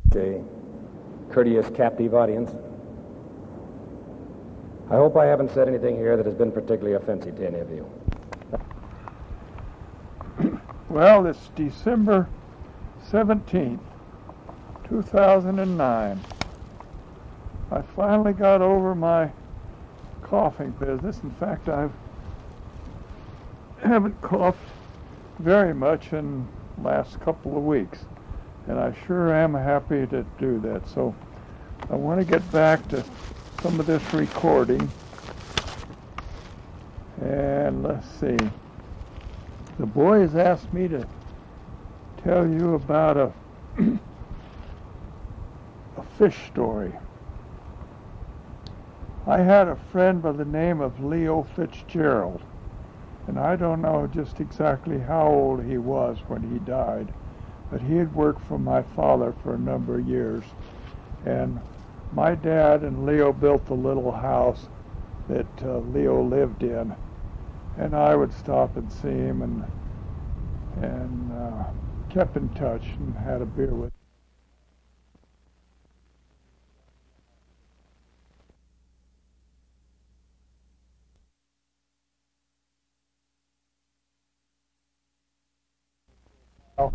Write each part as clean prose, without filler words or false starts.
A courteous captive audience. I hope I haven't said anything here that has been particularly offensive to any of you. Well, it's December 17th, 2009. I finally got over my coughing business. In fact, I haven't coughed very much in the last couple of weeks. And I sure am happy to do that. So I want to get back to some of this recording. And let's see. The boys asked me to tell you about a fish story. I had a friend by the name of Leo Fitzgerald. And I don't know just exactly how old he was when he died. But he had worked for my father for a number of years. And my dad and Leo built the little house that Leo lived in. And I would stop and see him and kept in touch and had a beer with him.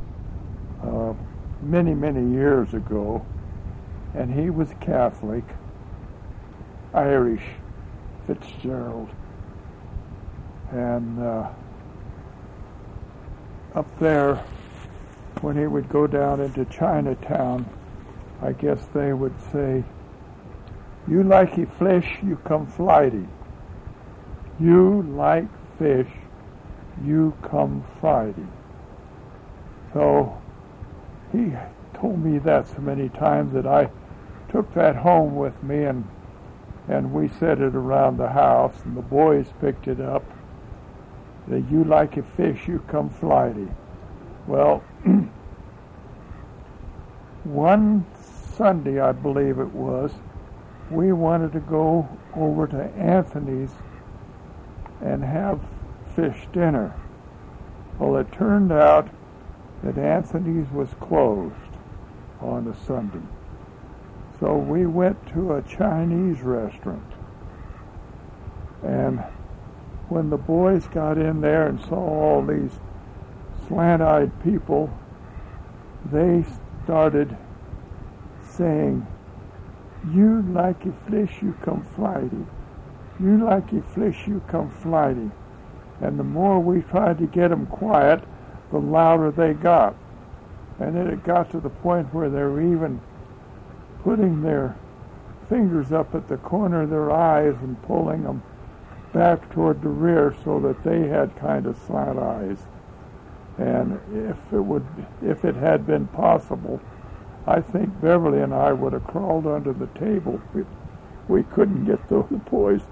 Many years ago, and he was Catholic, Irish, Fitzgerald, and up there, when he would go down into Chinatown, I guess they would say, "You like fish, you come Friday. You like fish, you come Friday." So he told me that so many times that I took that home with me, and we said it around the house, and the boys picked it up. That you like a fish, you come Friday. Well, one Sunday, I believe it was, we wanted to go over to Anthony's and have fish dinner. Well, it turned out that Anthony's was closed on a Sunday. So we went to a Chinese restaurant. And when the boys got in there and saw all these slant-eyed people, they started saying, "You like a fish, you come Friday. You like a fish, you come Friday." And the more we tried to get them quiet, the louder they got. And then it got to the point where they were even putting their fingers up at the corner of their eyes and pulling them back toward the rear so that they had kind of slant eyes. And if it had been possible, I think Beverly and I would have crawled under the table. We couldn't get those boys